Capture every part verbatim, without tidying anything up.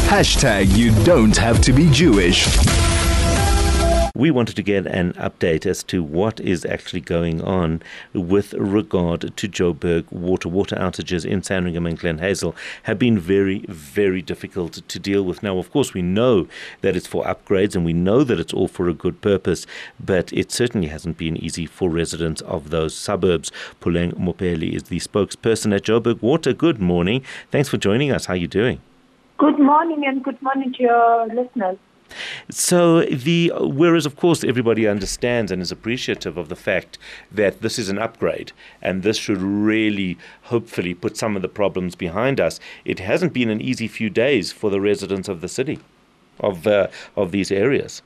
Hashtag you don't have to be Jewish. We wanted to get an update as to what is actually going on with regard to Joburg water. Water outages in Sandringham and Glen Hazel have been very, very difficult to deal with. Now, of course, we know that it's for upgrades and we know that it's all for a good purpose, but it certainly hasn't been easy for residents of those suburbs. Puleng Mopeli is the spokesperson at Joburg Water. Good morning. Thanks for joining us. How are you doing? Good morning, and good morning to your listeners. So, the whereas, of course, everybody understands and is appreciative of the fact that this is an upgrade and this should really, hopefully, put some of the problems behind us, it hasn't been an easy few days for the residents of the city, of uh, of these areas.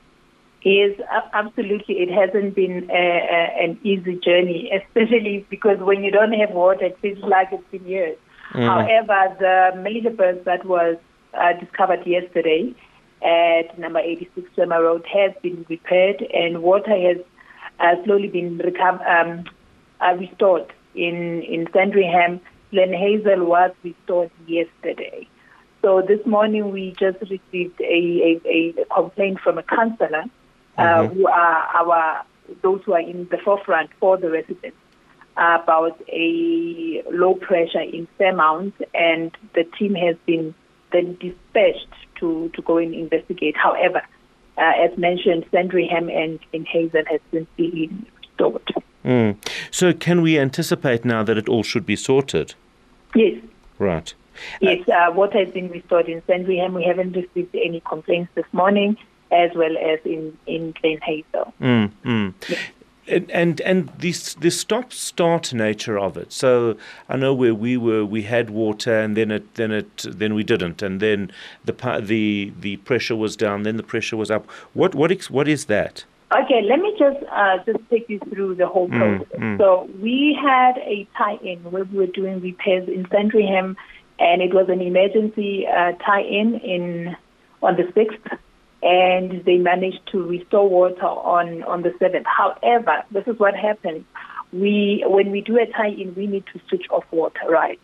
Yes, absolutely. It hasn't been a, a, an easy journey, especially because when you don't have water, it feels like it's been years. Mm. However, the millibus that was uh, discovered yesterday at number eighty-six Swema Road has been repaired, and water has uh, slowly been reco- um, uh, restored in, in Sandringham. Glen Hazel was restored yesterday. So this morning we just received a, a, a complaint from a councillor uh, mm-hmm. who are our those who are in the forefront for the residents about a low pressure in Fairmount, and the team has been then dispatched to, to go and investigate. However, uh, as mentioned, Sandringham and in Hazel has since been restored. Mm. So can we anticipate now that it all should be sorted? Yes. Right. Yes, uh, water has been restored in Sandringham. We haven't received any complaints this morning, as well as in, in Glen Hazel. Mm, mm. Yes. And and, and this the stop-start nature of it. So I know where we were, we had water, and then it then it then we didn't, and then the the the pressure was down, then the pressure was up. What what is, what is that? Okay, let me just uh, just take you through the whole process. Mm, mm. So we had a tie-in where we were doing repairs in Sandringham, and it was an emergency uh, tie-in in on the sixth. And they managed to restore water on, on the seventh. However, this is what happens. We, when we do a tie-in, we need to switch off water, right?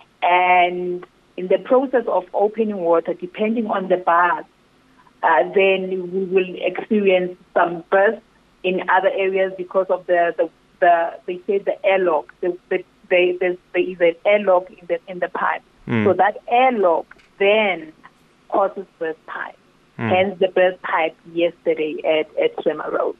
And in the process of opening water, depending on the bars, uh, then we will experience some bursts in other areas because of the, the, the they say the airlock. The, the, they, there is an airlock in the, in the pipe. Mm. So that airlock then causes burst pipe. Mm. Hence the burst pipe yesterday at, at Swema Road.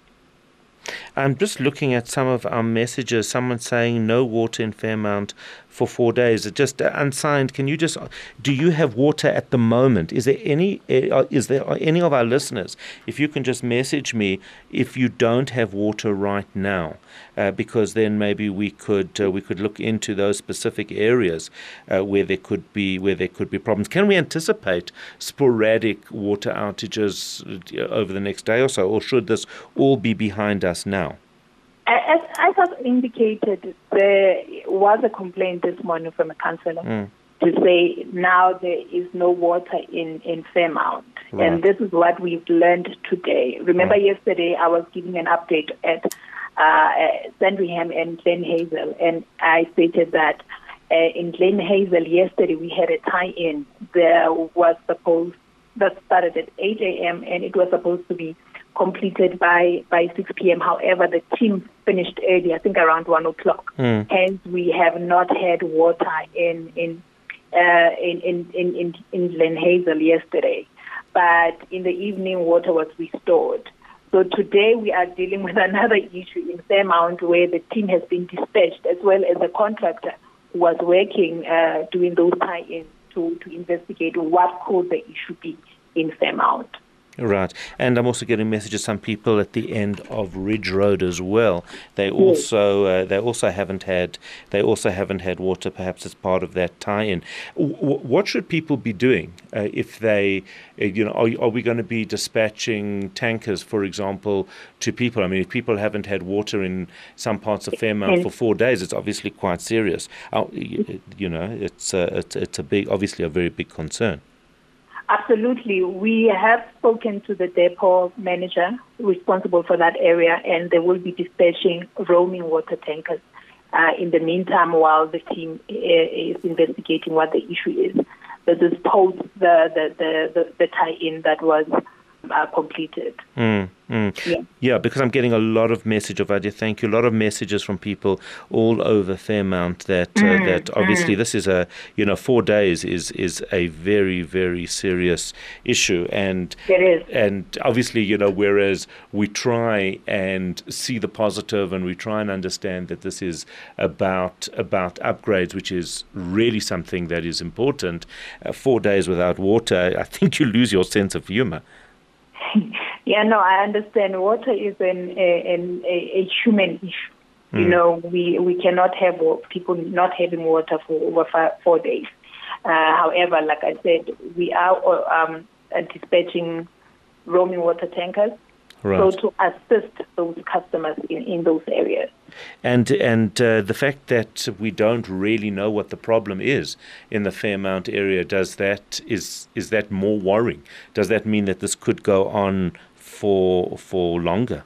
I'm just looking at some of our messages. Someone saying no water in Fairmount for four days. It just uh, unsigned. Can you just, do you have water at the moment? Is there any, uh, is there any of our listeners, if you can just message me if you don't have water right now, uh, because then maybe we could uh, we could look into those specific areas uh, where there could be where there could be problems. Can we anticipate sporadic water outages over the next day or so, or should this all be behind us now? As I have indicated, there was a complaint this morning from a councillor mm. to say now there is no water in, in Fairmount. Right. And this is what we've learned today. Remember right. yesterday I was giving an update at uh, Sandringham and Glen Hazel, and I stated that uh, in Glen Hazel yesterday we had a tie-in. There was supposed, that started at eight a.m. and it was supposed to be completed by, by six p.m. However, the team finished early, I think around one o'clock. Mm. Hence, we have not had water in in uh, in, in, in, in, in Glen Hazel yesterday. But in the evening, water was restored. So today we are dealing with another issue in Fairmount where the team has been dispatched, as well as the contractor who was working, uh, doing those tie-ins to, to investigate what could the issue be in Fairmount. Right, and I'm also getting messages. Some people at the end of Ridge Road as well. They also uh, they also haven't had they also haven't had water. Perhaps as part of that tie-in. W- what should people be doing uh, if they, uh, you know, are, are we going to be dispatching tankers, for example, to people? I mean, if people haven't had water in some parts of Fairmount for four days, it's obviously quite serious. Uh, you, you know, it's uh, it's it's a big, obviously a very big concern. Absolutely. We have spoken to the depot manager responsible for that area, and they will be dispatching roaming water tankers uh, in the meantime while the team uh, is investigating what the issue is. this is post the, the, the, the, the tie-in that was uh, completed. Mm, mm. Yeah. yeah, because I'm getting a lot of message of Vadia, thank you, a lot of messages from people all over Fairmount that uh, Mm, that obviously mm. this is a, you know, four days is is a very, very serious issue. And It is. and obviously, you know, whereas we try and see the positive and we try and understand that this is about about upgrades, which is really something that is important, uh, four days without water, I think you lose your sense of humor. Yeah, no, I understand. Water is an, a, an, a, a human issue. Mm. You know, we, we cannot have people not having water for over five, four days. Uh, however, like I said, we are um, dispatching roaming water tankers, right, so to assist those customers in, in those areas. And and uh, the fact that we don't really know what the problem is in the Fairmount area, does that is is that more worrying? Does that mean that this could go on for for longer?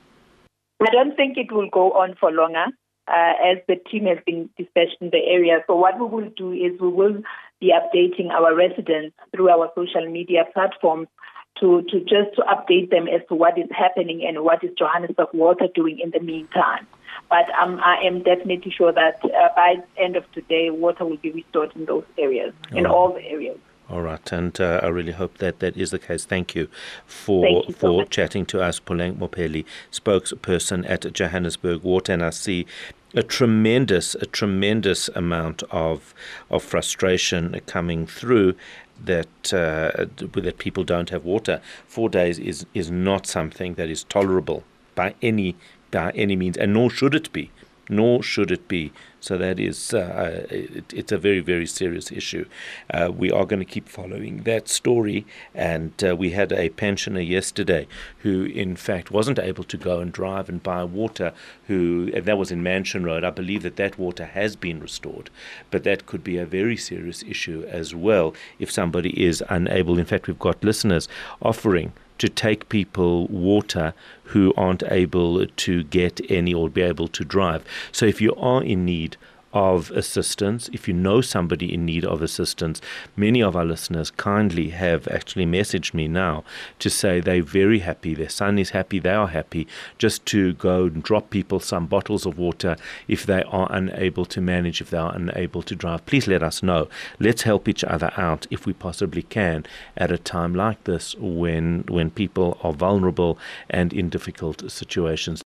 I don't think it will go on for longer, uh, as the team has been dispatched in the area. So what we will do is we will be updating our residents through our social media platforms to, to just to update them as to what is happening and what is Johannesburg Water doing in the meantime. But um, I am definitely sure that uh, by the end of today, water will be restored in those areas, in oh. all the areas. All right, and uh, I really hope that that is the case. Thank you for Thank you so for much. chatting to us, Puleng Mopeli, spokesperson at Johannesburg Water. And I see a tremendous, a tremendous amount of of frustration coming through that uh, that people don't have water. Four days is is not something that is tolerable by any by any means, and nor should it be. Nor should it be. So that is, uh, it, it's a very, very serious issue. Uh, we are going to keep following that story. And uh, we had a pensioner yesterday who, in fact, wasn't able to go and drive and buy water, who, and that was in Mansion Road. I believe that that water has been restored. But that could be a very serious issue as well if somebody is unable. In fact, we've got listeners offering to take people water who aren't able to get any or be able to drive. So if you are in need of assistance, if you know somebody in need of assistance, many of our listeners kindly have actually messaged me now to say they're very happy, their son is happy, they are happy, just to go and drop people some bottles of water if they are unable to manage, if they are unable to drive. Please let us know. Let's help each other out if we possibly can at a time like this when when people are vulnerable and in difficult situations.